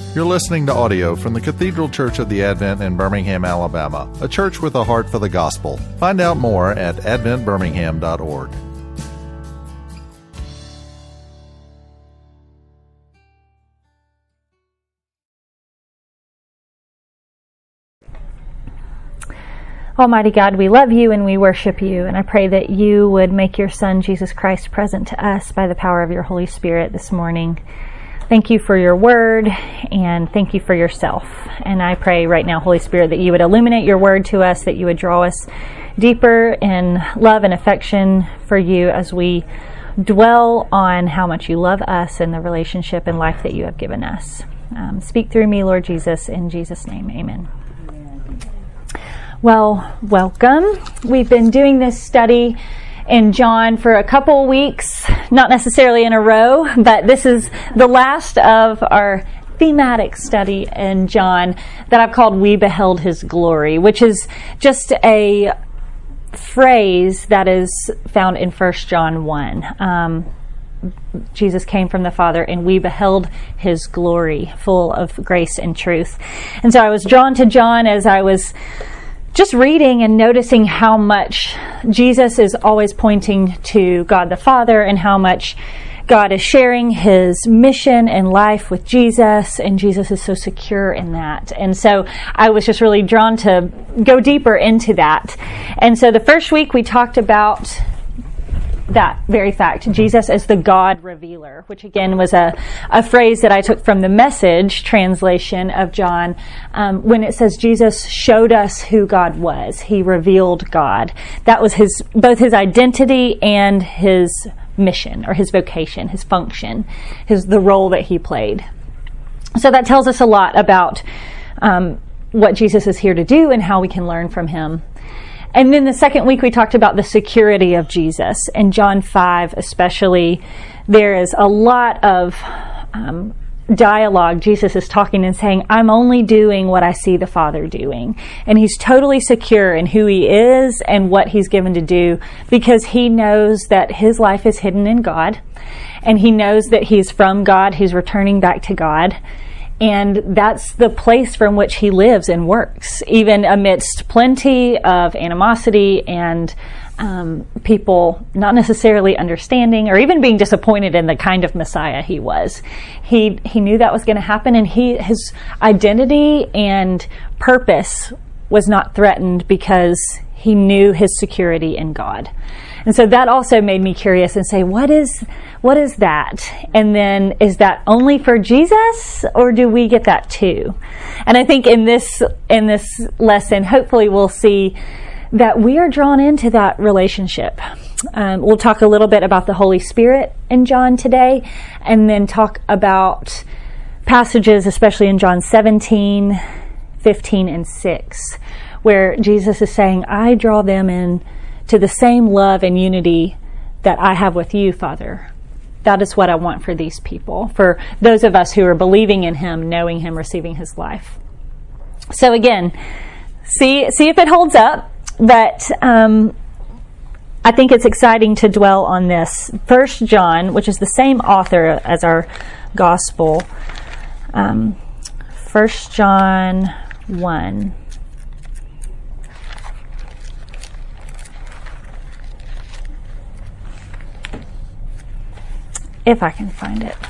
You're listening to audio from the Cathedral Church of the Advent in Birmingham, Alabama, a church with a heart for the gospel. Find out more at adventbirmingham.org. Almighty God, we love you and we worship you, and I pray that you would make your Son, Jesus Christ, present to us by the power of your Holy Spirit this morning. Thank you for your word, and thank you for yourself. And I pray right now, Holy Spirit, that you would illuminate your word to us, that you would draw us deeper in love and affection for you as we dwell on how much you love us and the relationship and life that you have given us. Speak through me, Lord Jesus, in Jesus' name, amen. Well, welcome. We've been doing this study in John for a couple weeks, not necessarily in a row, but this is the last of our thematic study in John that I've called We Beheld His Glory, which is just a phrase that is found in 1 John 1. Jesus came from the Father and we beheld his glory, full of grace and truth. And so I was drawn to John as I was just reading and noticing how much Jesus is always pointing to God the Father and how much God is sharing his mission and life with Jesus, and Jesus is so secure in that. And so I was just really drawn to go deeper into that. And so the first week we talked about that very fact, Jesus as the God revealer, which again was a phrase that I took from the Message translation of John, when it says Jesus showed us who God was. He revealed God. That was both his identity and his mission, or his vocation, his function, the role that he played. So that tells us a lot about what Jesus is here to do and how we can learn from him. And then the second week we talked about the security of Jesus. In John 5 especially, there is a lot of dialogue. Jesus is talking and saying, I'm only doing what I see the Father doing. And he's totally secure in who he is and what he's given to do, because he knows that his life is hidden in God. And he knows that he's from God. He's returning back to God. And that's the place from which he lives and works, even amidst plenty of animosity and people not necessarily understanding or even being disappointed in the kind of Messiah he was. He knew that was going to happen, and his identity and purpose was not threatened because he knew his security in God. And so that also made me curious and say, what is that? And then, is that only for Jesus, or do we get that too? And I think in this lesson, hopefully we'll see that we are drawn into that relationship. We'll talk a little bit about the Holy Spirit in John today, and then talk about passages, especially in John 17, 15, and 6, where Jesus is saying, I draw them in to the same love and unity that I have with you, Father. That is what I want for these people, for those of us who are believing in him, knowing him, receiving his life. So again, see if it holds up, but I think it's exciting to dwell on this. 1 John, which is the same author as our gospel, 1 John 1. If I can find it.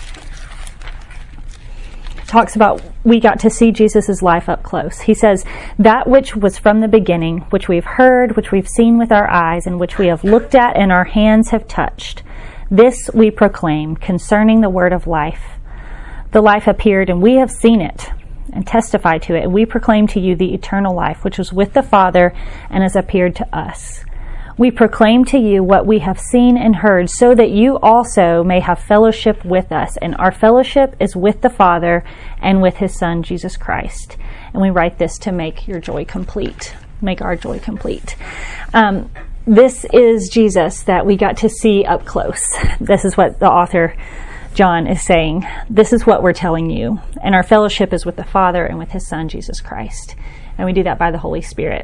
Talks about we got to see Jesus' life up close. He says, that which was from the beginning, which we've heard, which we've seen with our eyes, and which we have looked at and our hands have touched, this we proclaim concerning the word of life. The life appeared, and we have seen it and testify to it, and we proclaim to you the eternal life, which was with the Father and has appeared to us. We proclaim to you what we have seen and heard, so that you also may have fellowship with us. And our fellowship is with the Father and with his Son, Jesus Christ. And we write this to make your joy complete, make our joy complete. This is Jesus that we got to see up close. This is what the author, John, is saying. This is what we're telling you. And our fellowship is with the Father and with his Son, Jesus Christ. And we do that by the Holy Spirit.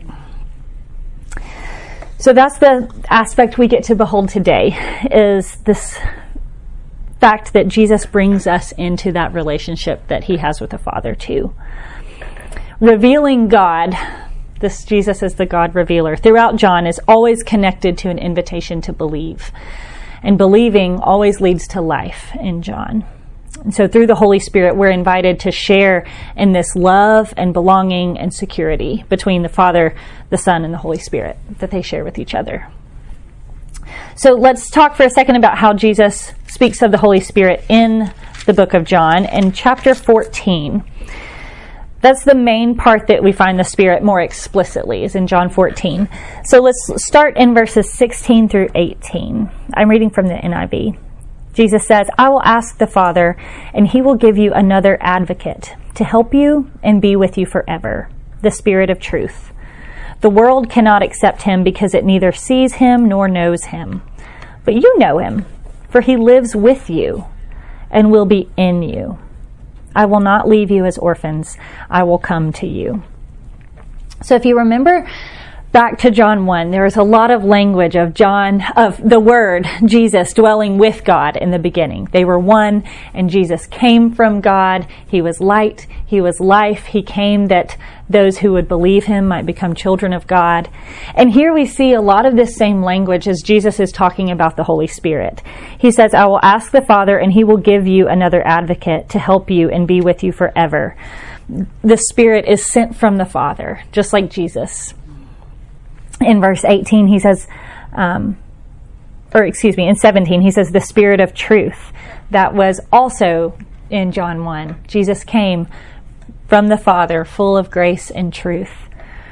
So that's the aspect we get to behold today, is this fact that Jesus brings us into that relationship that he has with the Father too. Revealing God, this Jesus is the God revealer, throughout John is always connected to an invitation to believe. And believing always leads to life in John. And so through the Holy Spirit, we're invited to share in this love and belonging and security between the Father, the Son, and the Holy Spirit that they share with each other. So let's talk for a second about how Jesus speaks of the Holy Spirit in the book of John. In chapter 14, that's the main part that we find the Spirit more explicitly, is in John 14. So let's start in verses 16 through 18. I'm reading from the NIV. Jesus says, "I will ask the Father, and he will give you another advocate to help you and be with you forever, the Spirit of truth. The world cannot accept him because it neither sees him nor knows him. But you know him, for he lives with you and will be in you. I will not leave you as orphans. I will come to you." So if you remember back to John 1, there is a lot of language of the Word, Jesus, dwelling with God in the beginning. They were one, and Jesus came from God. He was light. He was life. He came that those who would believe him might become children of God. And here we see a lot of this same language as Jesus is talking about the Holy Spirit. He says, "I will ask the Father, and he will give you another advocate to help you and be with you forever." The Spirit is sent from the Father, just like Jesus. In verse 18, he says, in 17, he says, "the Spirit of truth." That was also in John 1. Jesus came from the Father, full of grace and truth.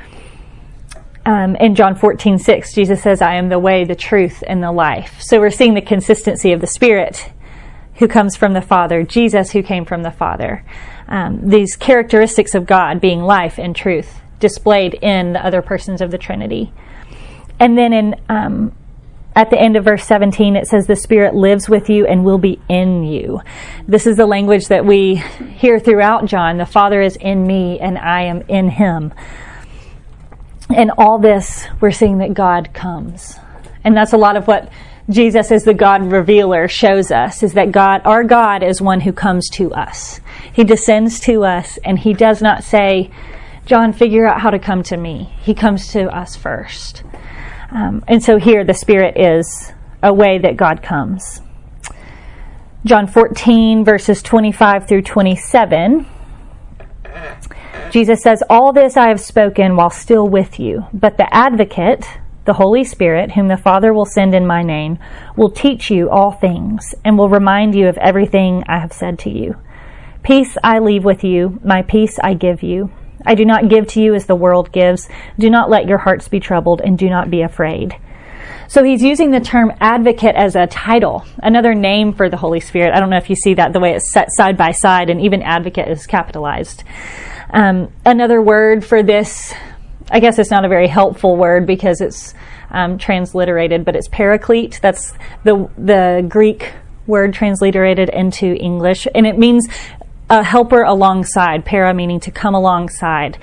In John 14:6, Jesus says, "I am the way, the truth, and the life." So we're seeing the consistency of the Spirit who comes from the Father, Jesus who came from the Father. These characteristics of God being life and truth displayed in the other persons of the Trinity. And then at the end of verse 17, it says, "The Spirit lives with you and will be in you." This is the language that we hear throughout John. The Father is in me and I am in him. And all this, we're seeing that God comes. And that's a lot of what Jesus as the God revealer shows us, is that our God is one who comes to us. He descends to us, and he does not say, "John, figure out how to come to me." He comes to us first. And so here the Spirit is a way that God comes. John 14, verses 25 through 27. Jesus says, "All this I have spoken while still with you, but the Advocate, the Holy Spirit, whom the Father will send in my name, will teach you all things and will remind you of everything I have said to you. Peace I leave with you, my peace I give you. I do not give to you as the world gives. Do not let your hearts be troubled, and do not be afraid." So he's using the term advocate as a title, another name for the Holy Spirit. I don't know if you see that, the way it's set side by side, and even advocate is capitalized. Another word for this, I guess it's not a very helpful word because it's transliterated, but it's paraclete. That's the Greek word transliterated into English, and it means a helper alongside, para meaning to come alongside.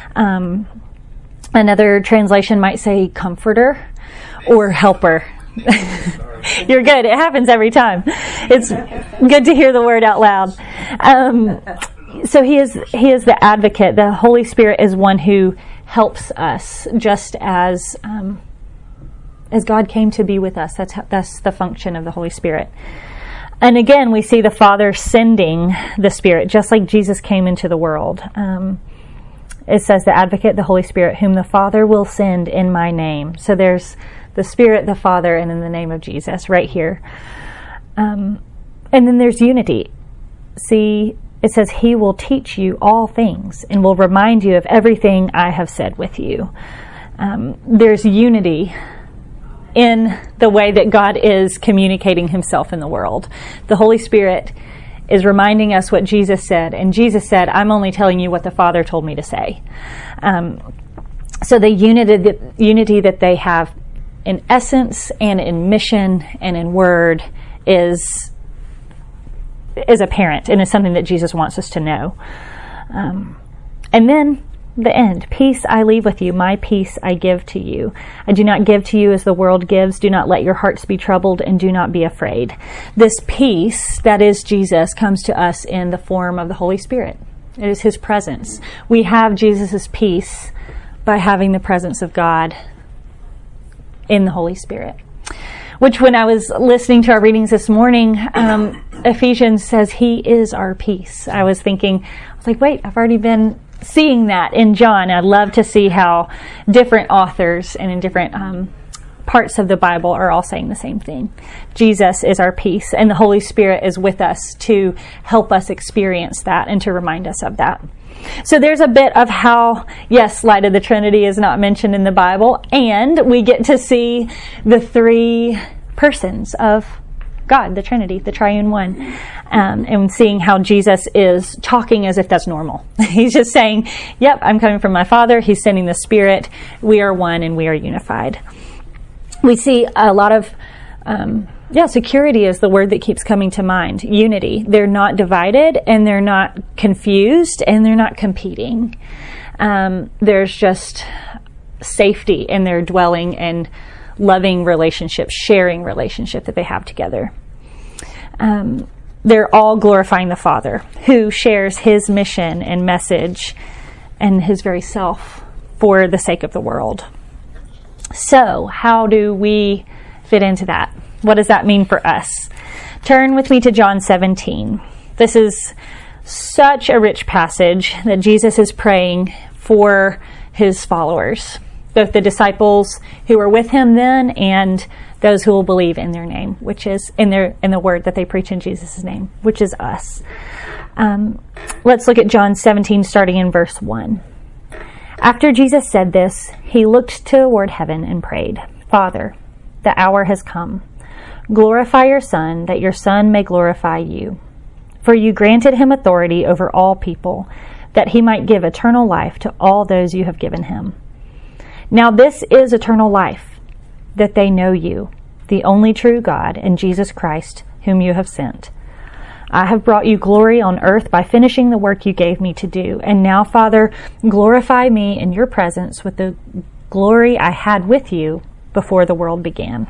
Another translation might say comforter or helper. You're good. It happens every time. It's good to hear the word out loud. So he is the advocate. The Holy Spirit is one who helps us, just as God came to be with us. That's the function of the Holy Spirit. And again, we see the Father sending the Spirit, just like Jesus came into the world. It says the Advocate, the Holy Spirit, whom the Father will send in my name. So there's the Spirit, the Father, and in the name of Jesus right here. And then there's unity. See, it says he will teach you all things and will remind you of everything I have said with you. There's unity in the way that God is communicating himself in the world. The Holy Spirit is reminding us what Jesus said, and Jesus said, "I'm only telling you what the Father told me to say." So the unity that they have in essence and in mission and in word is apparent, and is something that Jesus wants us to know. And then the end. Peace I leave with you. My peace I give to you. I do not give to you as the world gives. Do not let your hearts be troubled, and do not be afraid. This peace that is Jesus comes to us in the form of the Holy Spirit. It is his presence. We have Jesus' peace by having the presence of God in the Holy Spirit. Which, when I was listening to our readings this morning, Ephesians says he is our peace. I was like, wait, I've already been seeing that in John. I'd love to see how different authors and in different parts of the Bible are all saying the same thing. Jesus is our peace, and the Holy Spirit is with us to help us experience that and to remind us of that. So there's a bit of how, yes, Light of the Trinity is not mentioned in the Bible, and we get to see the three persons of God, the Trinity, the Triune One, and seeing how Jesus is talking as if that's normal. He's just saying, yep, I'm coming from my Father. He's sending the Spirit. We are one and we are unified. We see a lot of, security is the word that keeps coming to mind. Unity. They're not divided, and they're not confused, and they're not competing. There's just safety in their dwelling and loving relationship, sharing relationship that they have together. They're all glorifying the Father, who shares his mission and message and his very self for the sake of the world. So, how do we fit into that? What does that mean for us? Turn with me to John 17. This is such a rich passage that Jesus is praying for his followers, both the disciples who were with him then and those who will believe in their name, which is in the word that they preach in Jesus' name, which is us. Let's look at John 17, starting in verse 1. After Jesus said this, he looked toward heaven and prayed, Father, the hour has come. Glorify your Son, that your Son may glorify you. For you granted him authority over all people, that he might give eternal life to all those you have given him. Now this is eternal life, that they know you, the only true God, and Jesus Christ, whom you have sent. I have brought you glory on earth by finishing the work you gave me to do. And now, Father, glorify me in your presence with the glory I had with you before the world began.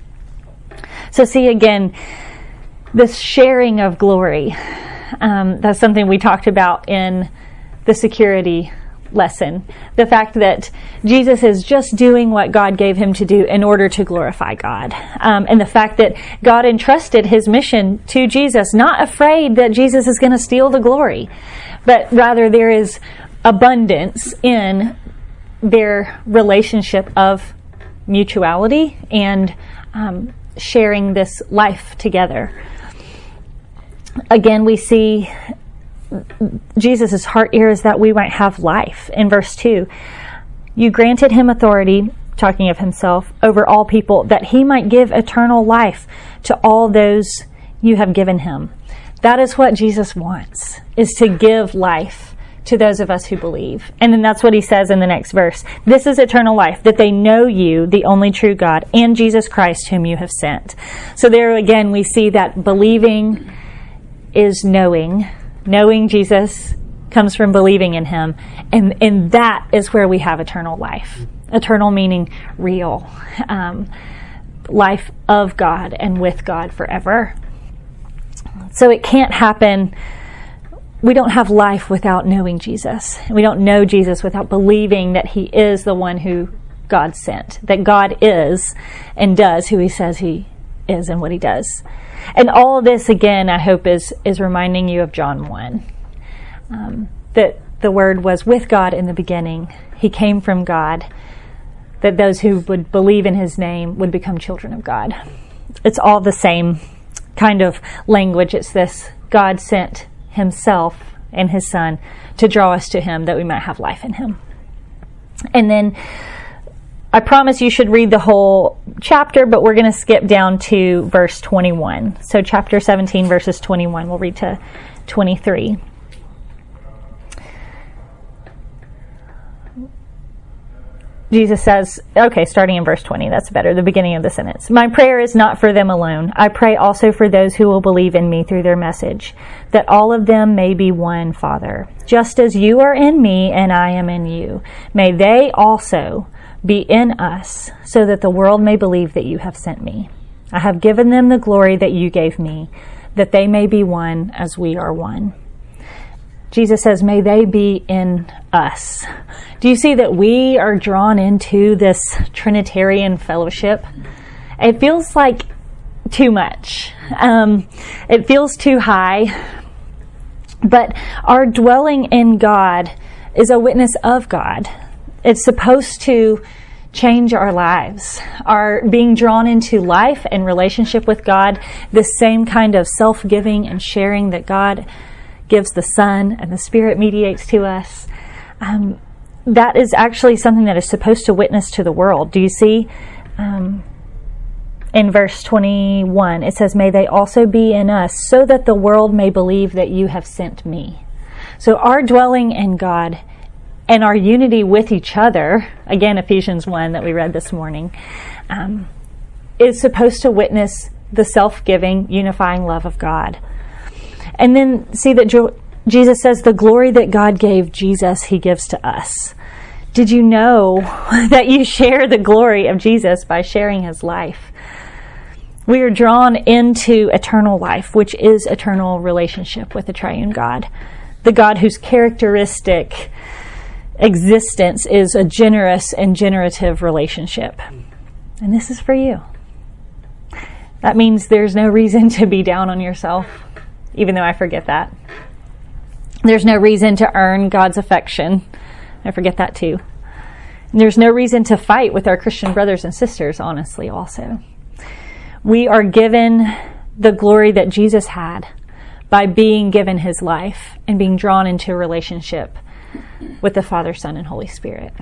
So see, again, this sharing of glory, that's something we talked about in the security lesson. The fact that Jesus is just doing what God gave him to do in order to glorify God. And the fact that God entrusted his mission to Jesus, not afraid that Jesus is going to steal the glory, but rather there is abundance in their relationship of mutuality and sharing this life together. Again, we see Jesus' heart here is that we might have life. In verse 2, you granted him authority, talking of himself, over all people, that he might give eternal life to all those you have given him. That is what Jesus wants, is to give life to those of us who believe. And then that's what he says in the next verse. This is eternal life, that they know you, the only true God, and Jesus Christ, whom you have sent. So there again, we see that believing is knowing. Knowing Jesus comes from believing in him. And that is where we have eternal life. Eternal meaning real. Life of God and with God forever. So it can't happen. We don't have life without knowing Jesus. We don't know Jesus without believing that he is the one who God sent. That God is and does who he says he is and what he does. And all of this, again, I hope is reminding you of John 1. That the Word was with God in the beginning. He came from God. That those who would believe in his name would become children of God. It's all the same kind of language. It's this: God sent himself and his Son to draw us to him that we might have life in him. And then I promise you should read the whole chapter, but we're going to skip down to verse 21. So chapter 17, verses 21. We'll read to 23. Jesus says, okay, starting in verse 20, that's better, the beginning of the sentence. My prayer is not for them alone. I pray also for those who will believe in me through their message, that all of them may be one, Father. Just as you are in me and I am in you, may they also be in us, so that the world may believe that you have sent me. I have given them the glory that you gave me, that they may be one as we are one. Jesus says, may they be in us. Do you see that we are drawn into this Trinitarian fellowship? It feels like too much. It feels too high. But our dwelling in God is a witness of God. It's supposed to change our lives. Our being drawn into life and relationship with God, the same kind of self-giving and sharing that God gives the Son and the Spirit mediates to us. That is actually something that is supposed to witness to the world. Do you see? In verse 21, it says, may they also be in us, so that the world may believe that you have sent me. So our dwelling in God and our unity with each other, again, Ephesians 1 that we read this morning, is supposed to witness the self-giving, unifying love of God. And then see that Jesus says the glory that God gave Jesus, he gives to us. Did you know that you share the glory of Jesus by sharing his life? We are drawn into eternal life, which is eternal relationship with the triune God. The God whose characteristic existence is a generous and generative relationship. And this is for you. That means there's no reason to be down on yourself, even though I forget that. There's no reason to earn God's affection. I forget that too. And there's no reason to fight with our Christian brothers and sisters, honestly, also. We are given the glory that Jesus had by being given his life and being drawn into a relationship with the Father, Son, and Holy Spirit.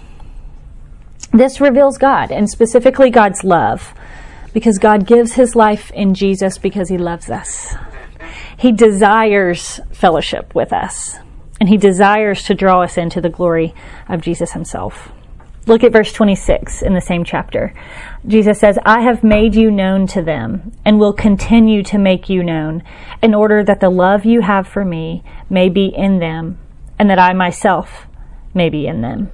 This reveals God, and specifically God's love, because God gives his life in Jesus because he loves us. He desires fellowship with us, and he desires to draw us into the glory of Jesus himself. Look at verse 26 in the same chapter. Jesus says, I have made you known to them and will continue to make you known, in order that the love you have for me may be in them and that I myself may be in them.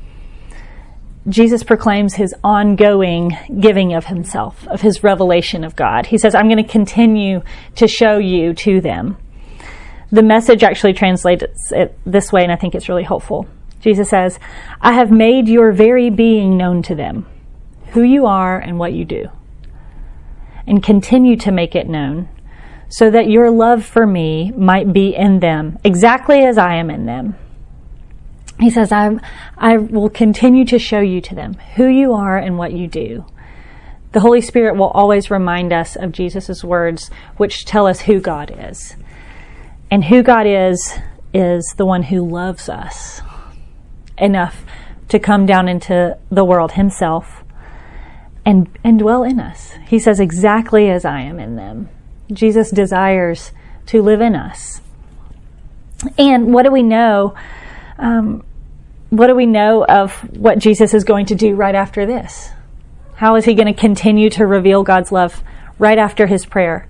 Jesus proclaims his ongoing giving of himself, of his revelation of God. He says, I'm going to continue to show you to them. The Message actually translates it this way, and I think it's really helpful. Jesus says, I have made your very being known to them, who you are and what you do, and continue to make it known, so that your love for me might be in them, exactly as I am in them. He says, I will continue to show you to them who you are and what you do. The Holy Spirit will always remind us of Jesus' words, which tell us who God is. And who God is the one who loves us enough to come down into the world himself and dwell in us. He says, exactly as I am in them. Jesus desires to live in us. And what do we know? What do we know of what Jesus is going to do right after this? How is he going to continue to reveal God's love right after his prayer?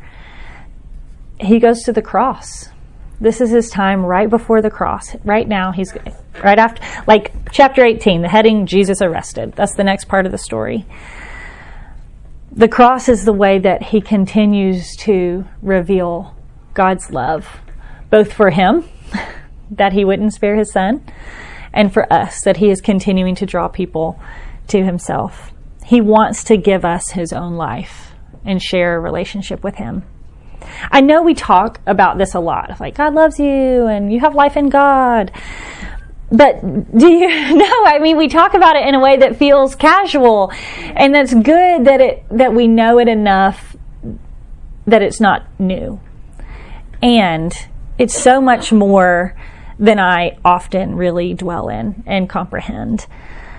He goes to the cross. This is his time right before the cross. Right now, he's right after, like chapter 18, the heading, Jesus arrested. That's the next part of the story. The cross is the way that he continues to reveal God's love, both for him, that he wouldn't spare his son, and for us, that he is continuing to draw people to himself. He wants to give us his own life and share a relationship with him. I know we talk about this a lot, like God loves you and you have life in God. But do you know, I mean, we talk about it in a way that feels casual, and that's good that we know it enough that it's not new. And it's so much more than I often really dwell in and comprehend.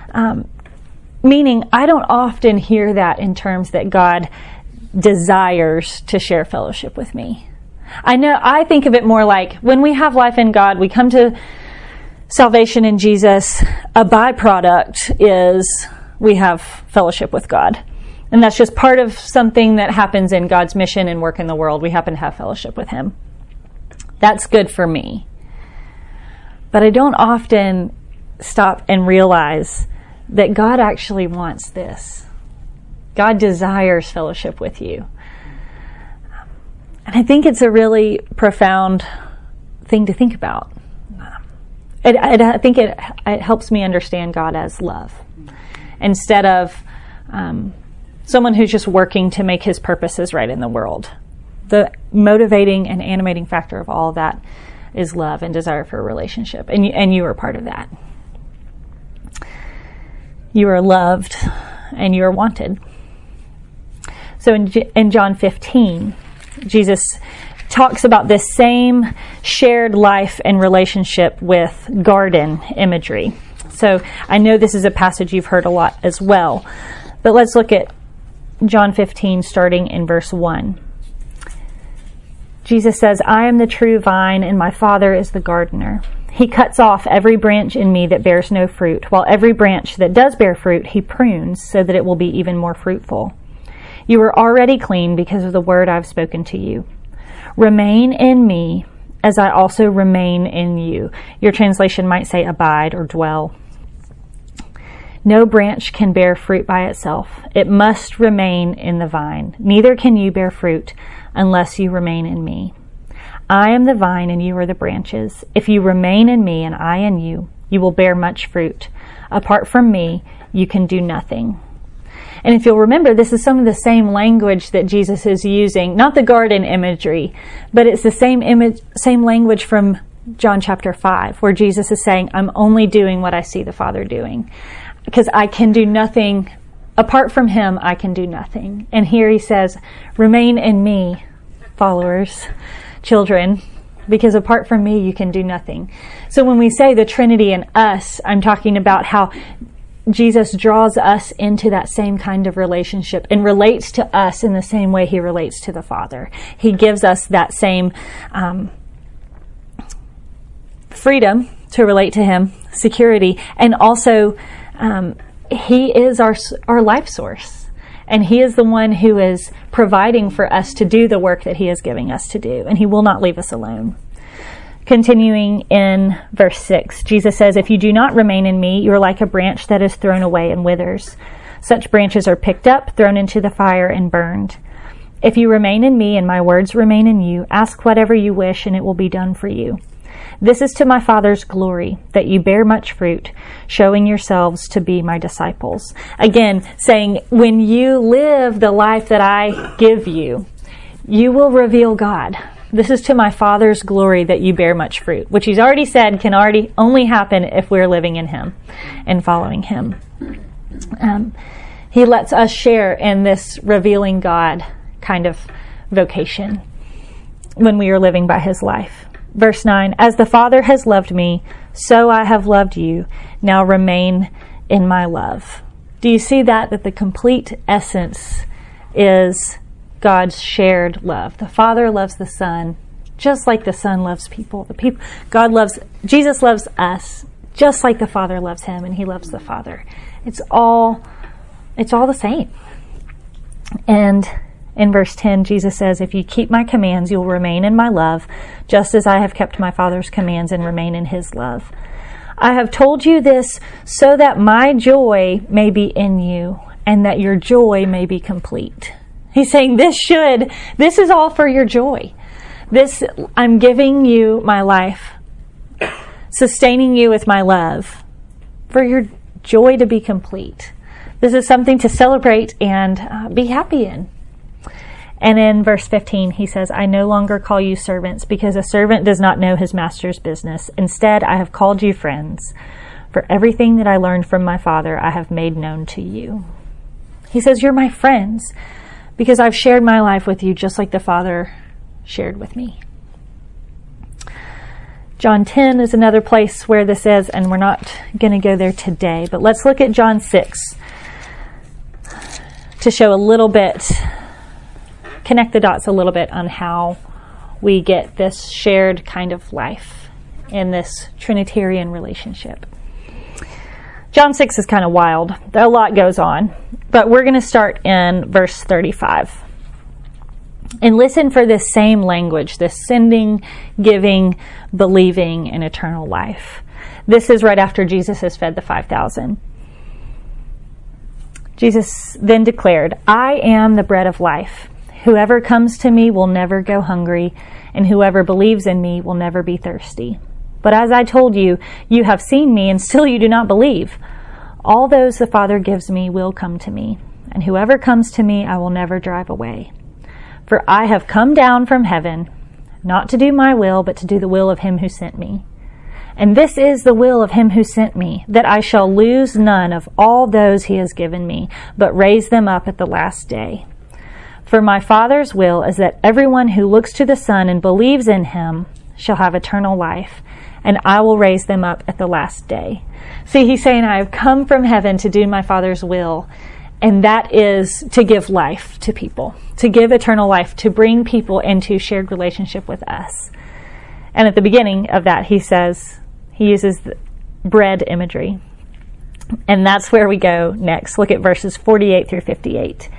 Meaning, I don't often hear that in terms that God desires to share fellowship with me. I think of it more like when we have life in God, we come to salvation in Jesus, a byproduct is we have fellowship with God. And that's just part of something that happens in God's mission and work in the world. We happen to have fellowship with Him. That's good for me. But I don't often stop and realize that God actually wants this. God desires fellowship with you. And I think it's a really profound thing to think about. I think it helps me understand God as love, instead of someone who's just working to make His purposes right in the world. The motivating and animating factor of all of that is love and desire for a relationship, and you are part of that. You are loved and you are wanted. So in John 15, Jesus talks about this same shared life and relationship with garden imagery. So I know this is a passage you've heard a lot as well, but let's look at John 15 starting in verse 1. Jesus says, "I am the true vine and my Father is the gardener. He cuts off every branch in me that bears no fruit, while every branch that does bear fruit He prunes so that it will be even more fruitful. You are already clean because of the word I've spoken to you. Remain in me as I also remain in you." Your translation might say abide or dwell. "No branch can bear fruit by itself. It must remain in the vine. Neither can you bear fruit unless you remain in me. I am the vine and you are the branches. If you remain in me and I in you, you will bear much fruit. Apart from me, you can do nothing." And if you'll remember, this is some of the same language that Jesus is using, not the garden imagery, but it's the same language from John chapter 5, where Jesus is saying, I'm only doing what I see the Father doing, because I can do nothing. Apart from Him, I can do nothing. And here He says, remain in me, followers, children, because apart from me, you can do nothing. So when we say the Trinity in us, I'm talking about how Jesus draws us into that same kind of relationship and relates to us in the same way He relates to the Father. He gives us that same freedom to relate to Him, security, and also He is our life source. And He is the one who is providing for us to do the work that He is giving us to do. And He will not leave us alone. Continuing in verse 6, Jesus says, "If you do not remain in me, you are like a branch that is thrown away and withers. Such branches are picked up, thrown into the fire, and burned. If you remain in me and my words remain in you, ask whatever you wish and it will be done for you. This is to my Father's glory, that you bear much fruit, showing yourselves to be my disciples." Again, saying, when you live the life that I give you, you will reveal God. This is to my Father's glory that you bear much fruit, which He's already said can only happen if we're living in Him and following Him. He lets us share in this revealing God kind of vocation when we are living by His life. Verse 9, "As the Father has loved me, so I have loved you. Now remain in my love." Do you see that the complete essence is God's shared love? The Father loves the Son just like the Son loves people. Jesus loves us just like the Father loves Him, and He loves the Father. It's all the same. And in verse 10, Jesus says, "If you keep my commands, you'll remain in my love, just as I have kept my Father's commands and remain in His love. I have told you this so that my joy may be in you and that your joy may be complete." He's saying this is all for your joy. I'm giving you my life, sustaining you with my love for your joy to be complete. This is something to celebrate and be happy in. And in verse 15, He says, "I no longer call you servants, because a servant does not know his master's business. Instead, I have called you friends. For everything that I learned from my Father, I have made known to you." He says, you're my friends, because I've shared my life with you just like the Father shared with me. John 10 is another place where this is, and we're not going to go there today, but let's look at John 6 to show a little bit, connect the dots a little bit on how we get this shared kind of life in this Trinitarian relationship. John 6 is kind of wild. A lot goes on. But we're going to start in verse 35. And listen for this same language, this sending, giving, believing in eternal life. This is right after Jesus has fed the 5,000. Jesus then declared, I am the bread of life. Whoever comes to me will never go hungry, and whoever believes in me will never be thirsty. But as I told you, you have seen me, and still you do not believe. All those the Father gives me will come to me, and whoever comes to me I will never drive away. For I have come down from heaven, not to do my will, but to do the will of him who sent me. And this is the will of him who sent me, that I shall lose none of all those he has given me, but raise them up at the last day. For my Father's will is that everyone who looks to the Son and believes in him shall have eternal life, and I will raise them up at the last day. See, he's saying, I have come from heaven to do my Father's will, and that is to give life to people, to give eternal life, to bring people into shared relationship with us. And at the beginning of that, he uses the bread imagery. And that's where we go next. Look at verses 48 through 58.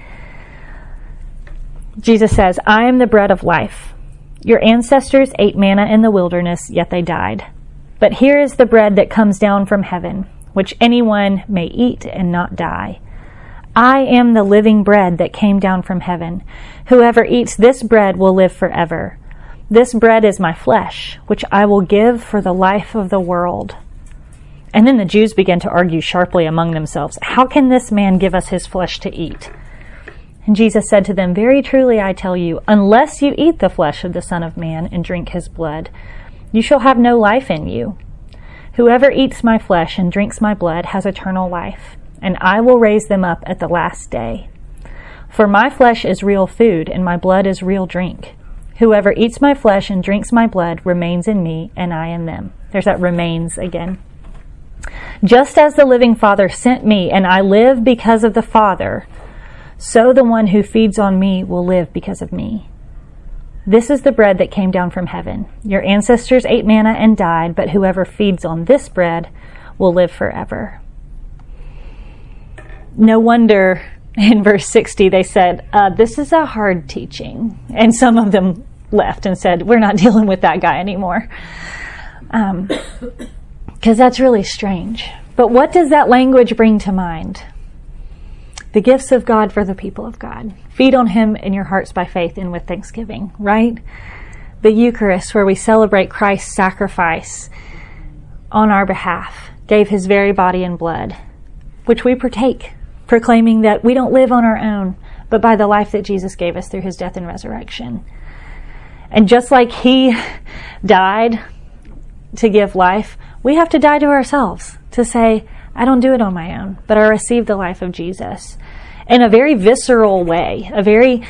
Jesus says, I am the bread of life. Your ancestors ate manna in the wilderness, yet they died. But here is the bread that comes down from heaven, which anyone may eat and not die. I am the living bread that came down from heaven. Whoever eats this bread will live forever. This bread is my flesh, which I will give for the life of the world. And then the Jews began to argue sharply among themselves, how can this man give us his flesh to eat? And Jesus said to them, very truly I tell you, unless you eat the flesh of the Son of Man and drink his blood, you shall have no life in you. Whoever eats my flesh and drinks my blood has eternal life, and I will raise them up at the last day. For my flesh is real food, and my blood is real drink. Whoever eats my flesh and drinks my blood remains in me, and I in them. There's that remains again. Just as the living Father sent me, and I live because of the Father, so the one who feeds on me will live because of me. This is the bread that came down from heaven. Your ancestors ate manna and died, but whoever feeds on this bread will live forever. No wonder in verse 60 they said, this is a hard teaching. And some of them left and said, we're not dealing with that guy anymore. Because that's really strange. But what does that language bring to mind? The gifts of God for the people of God. Feed on him in your hearts by faith and with thanksgiving, right? The Eucharist, where we celebrate Christ's sacrifice on our behalf, gave his very body and blood, which we partake, proclaiming that we don't live on our own, but by the life that Jesus gave us through his death and resurrection. And just like he died to give life, we have to die to ourselves to say, I don't do it on my own, but I receive the life of Jesus in a very visceral way, a very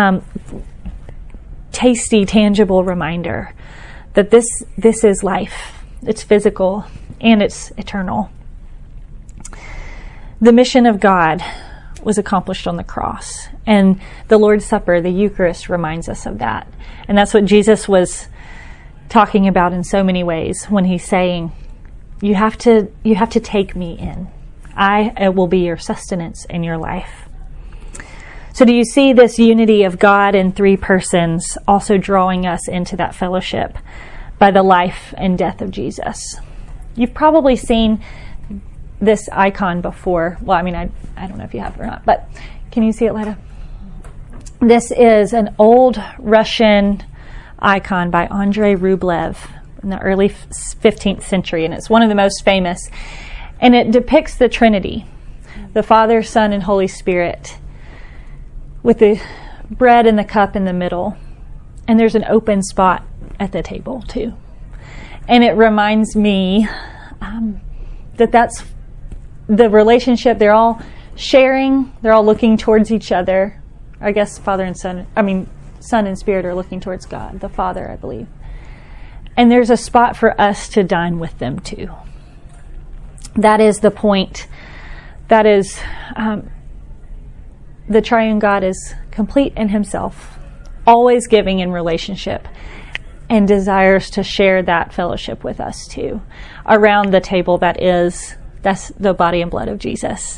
tasty, tangible reminder that this is life. It's physical and it's eternal. The mission of God was accomplished on the cross, and the Lord's Supper, the Eucharist, reminds us of that. And that's what Jesus was talking about in so many ways when he's saying, you have to take me in. I will be your sustenance in your life. So do you see this unity of God in three persons also drawing us into that fellowship by the life and death of Jesus? You've probably seen this icon before. Well, I mean, I don't know if you have or not, but can you see it, Leda? This is an old Russian icon by Andrei Rublev in the early 15th century, and it's one of the most famous. And it depicts the Trinity, the Father, Son, and Holy Spirit, with the bread and the cup in the middle. And there's an open spot at the table, too. And it reminds me that that's the relationship. They're all sharing. They're all looking towards each other. I guess Son and Spirit are looking towards God, the Father, I believe. And there's a spot for us to dine with them, too. That is the point. That is, the triune God is complete in himself, always giving in relationship. and desires to share that fellowship with us too, around the table that's the body and blood of Jesus.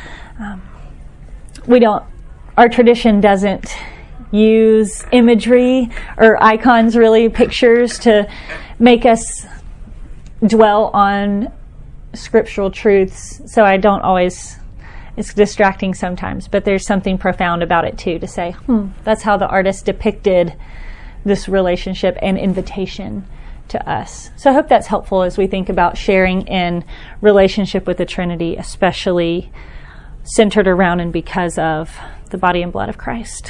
Our tradition doesn't use imagery or icons, really, pictures, to make us dwell on scriptural truths. So I don't always, it's distracting sometimes, but there's something profound about it too, to say, that's how the artist depicted this relationship and invitation to us. So I hope that's helpful as we think about sharing in relationship with the Trinity, especially centered around and because of the body and blood of Christ.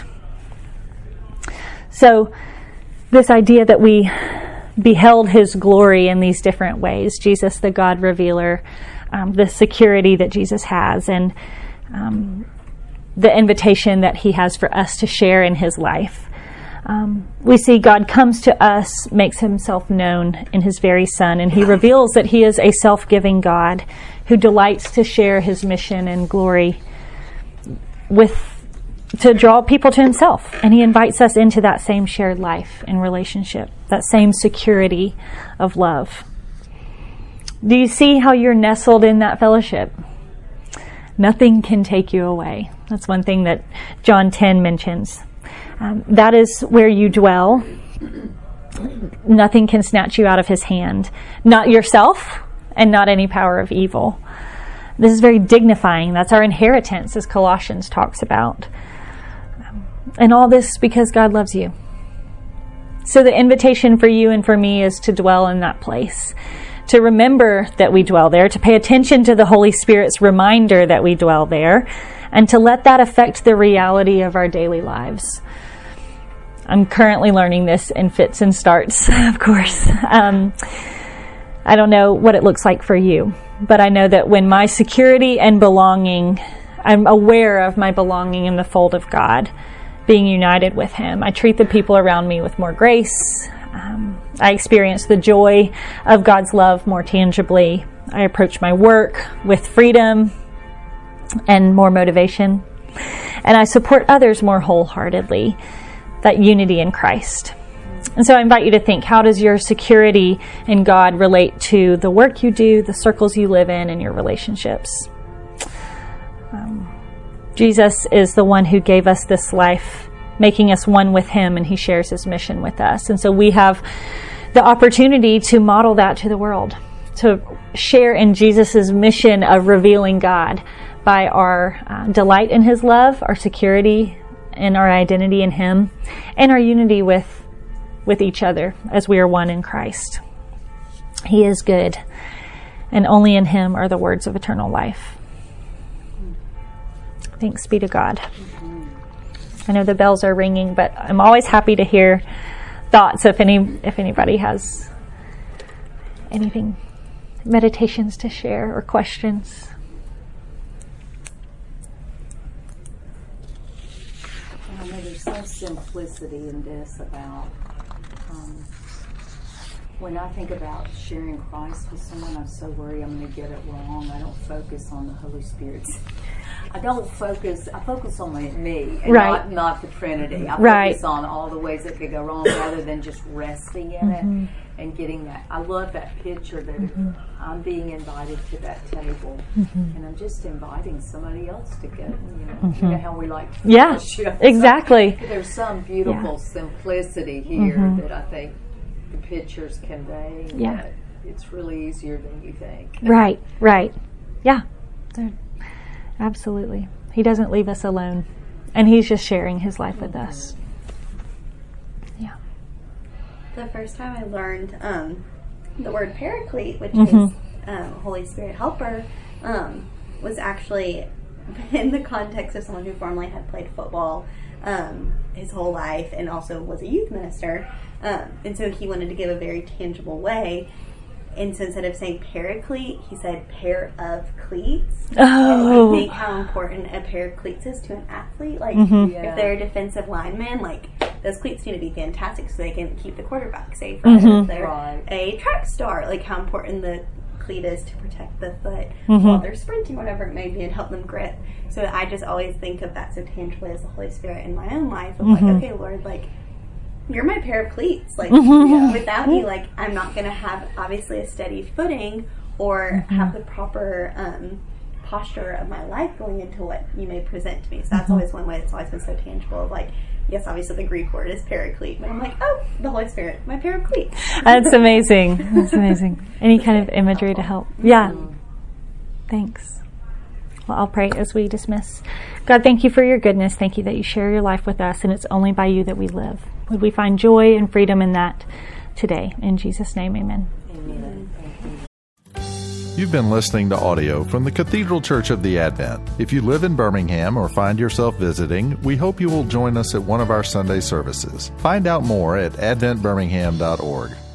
So this idea that we beheld his glory in these different ways, Jesus the God revealer, the security that Jesus has, and the invitation that he has for us to share in his life. We see God comes to us, makes himself known in his very Son, and he reveals that he is a self-giving God who delights to share his mission and glory to draw people to himself. And he invites us into that same shared life and relationship, that same security of love. Do you see how you're nestled in that fellowship? Nothing can take you away. That's one thing that John 10 mentions. That is where you dwell. Nothing can snatch you out of his hand. Not yourself, and not any power of evil. This is very dignifying. That's our inheritance, as Colossians talks about. And all this because God loves you. So the invitation for you and for me is to dwell in that place, to remember that we dwell there, to pay attention to the Holy Spirit's reminder that we dwell there, and to let that affect the reality of our daily lives. I'm currently learning this in fits and starts, of course. I don't know what it looks like for you, but I know that when my security and belonging, I'm aware of my belonging in the fold of God, being united with him, I treat the people around me with more grace. I experience the joy of God's love more tangibly. I approach my work with freedom and more motivation. And I support others more wholeheartedly. That unity in Christ. And so I invite you to think, how does your security in God relate to the work you do, the circles you live in, and your relationships? Jesus is the one who gave us this life, making us one with him, and he shares his mission with us. And so we have the opportunity to model that to the world, to share in Jesus' mission of revealing God by our delight in his love, our security in our identity in him, and our unity with each other as we are one in Christ. He is good, and only in him are the words of eternal life. Thanks be to God. I know the bells are ringing, but I'm always happy to hear thoughts if anybody has anything, meditations to share or questions. There's some simplicity in this about when I think about sharing Christ with someone, I'm so worried I'm going to get it wrong. I don't focus on the Holy Spirit's. I focus on me and not the Trinity. I focus on all the ways it could go wrong rather than just resting in it and getting that. I love that picture that I'm being invited to that table and I'm just inviting somebody else to get, you know how we like to fellowship. Exactly. So there's some beautiful simplicity here that I think the pictures convey. That it's really easier than you think. Right. Yeah. Absolutely. He doesn't leave us alone. And he's just sharing his life with us. Yeah. The first time I learned the word paraclete, which is Holy Spirit helper, was actually in the context of someone who formerly had played football his whole life and also was a youth minister. And so he wanted to give a very tangible way. And so instead of saying paraclete, he said pair of cleats. Oh. And I think how important a pair of cleats is to an athlete. Like, if they're a defensive lineman, like, those cleats need to be fantastic so they can keep the quarterback safe. If they're a track star, like, how important the cleat is to protect the foot while they're sprinting, whatever it may be, and help them grip. So I just always think of that so tangibly as the Holy Spirit in my own life. Of like, okay, Lord, like, you're my pair of cleats. Like, without you, like, I'm not going to have, obviously, a steady footing or have the proper posture of my life going into what you may present to me. So that's always one way that's always been so tangible. Of like, yes, obviously the Greek word is paraclete, but I'm like, oh, the Holy Spirit, my pair of cleats. That's amazing. That's amazing. Any kind of imagery to help. Yeah. Thanks. Well, I'll pray as we dismiss. God, thank you for your goodness. Thank you that you share your life with us, and it's only by you that we live. Would we find joy and freedom in that today? In Jesus' name, amen. Amen. You've been listening to audio from the Cathedral Church of the Advent. If you live in Birmingham or find yourself visiting, we hope you will join us at one of our Sunday services. Find out more at adventbirmingham.org.